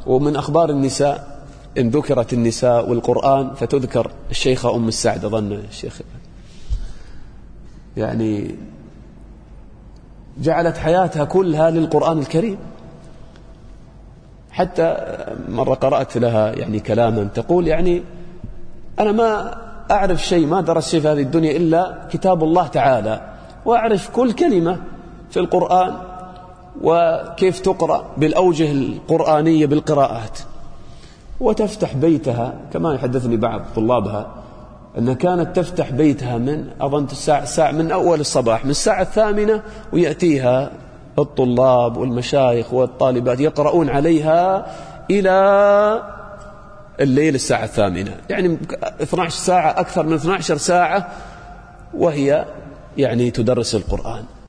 ومن أخبار النساء إن ذكرت النساء والقرآن فتذكر الشيخة أم السعد، أظن الشيخ يعني جعلت حياتها كلها للقرآن الكريم. حتى مرة قرأت لها يعني كلاما تقول يعني أنا ما أعرف شيء، ما درست شيء في هذه الدنيا إلا كتاب الله تعالى، وأعرف كل كلمة في القرآن وكيف تقرأ بالأوجه القرآنية بالقراءات. وتفتح بيتها كما يحدثني بعض طلابها أنها كانت تفتح بيتها من أظن الساعة من أول الصباح من الساعة 8 ويأتيها الطلاب والمشايخ والطالبات يقرؤون عليها إلى الليل الساعة 8، يعني 12 ساعة، أكثر من 12 ساعة وهي يعني تدرس القرآن.